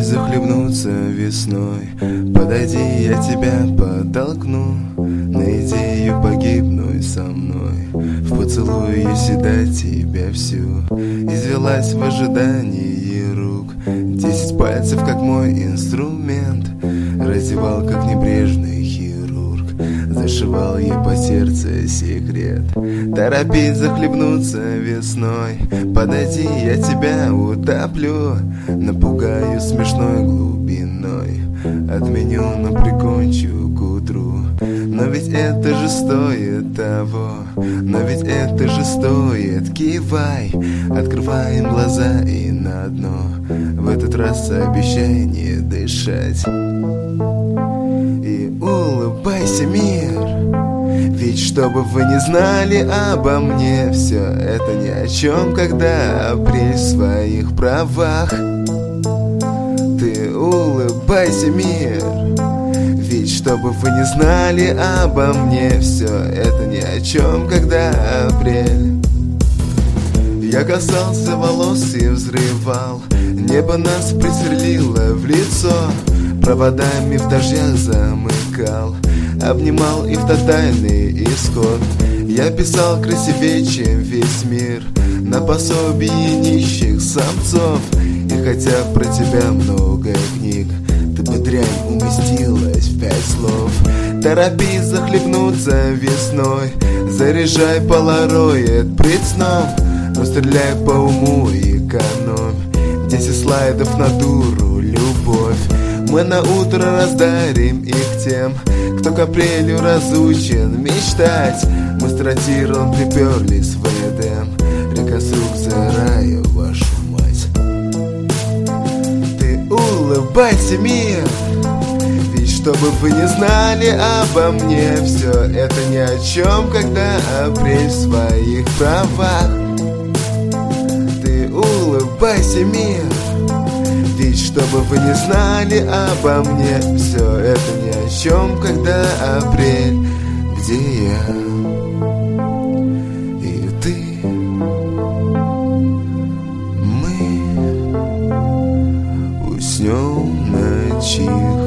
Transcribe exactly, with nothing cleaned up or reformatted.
захлебнуться весной. Подойди, я тебя подтолкну на идею погибнуть со мной. В поцелуе я всегда тебя всю извелась в ожидании рук. Десять пальцев, как мой инструмент, раздевал, как небрежный хирург. Зашивал ей по сердцу секрет. Торопись захлебнуться весной. Подойди, я тебя утоплю, напугаю смешной глубиной. Отменю, но прикончу к утру. Но ведь это же стоит того. Но ведь это же стоит. Кивай, открываем глаза и на дно. В этот раз обещай не дышать. И улыбайся, мир. Ведь чтобы вы не знали обо мне, все это ни о чем, когда апрель в своих правах. Ты улыбайся, мир. Ведь чтобы вы не знали обо мне, все это ни о чем, когда апрель. Я касался волос и взрывал. Небо нас присверлило в лицо. Проводами в дождях замыкал. Обнимал и в тотальный исход. Я писал красивее, чем весь мир, на пособии нищих самцов. И хотя про тебя много книг, ты бы дрянь уместилась в пять слов. Торопись захлебнуться весной. Заряжай полароид пред сном. Но стреляй по уму и экономь. Десять слайдов на дуру, любовь. Мы на утро раздарим их тем, кто к апрелю разучен мечтать. Мы с тротиром приперлись в Эдем. Реконструкция рая, вашу мать. Ты улыбайся, мир. Ведь чтобы вы не знали обо мне, все это ни о чем, когда апрель в своих правах. Ты улыбайся, мир. Ведь чтобы вы не знали обо мне, все это ни о чем, когда апрель. Где я и ты, мы уснем на чих.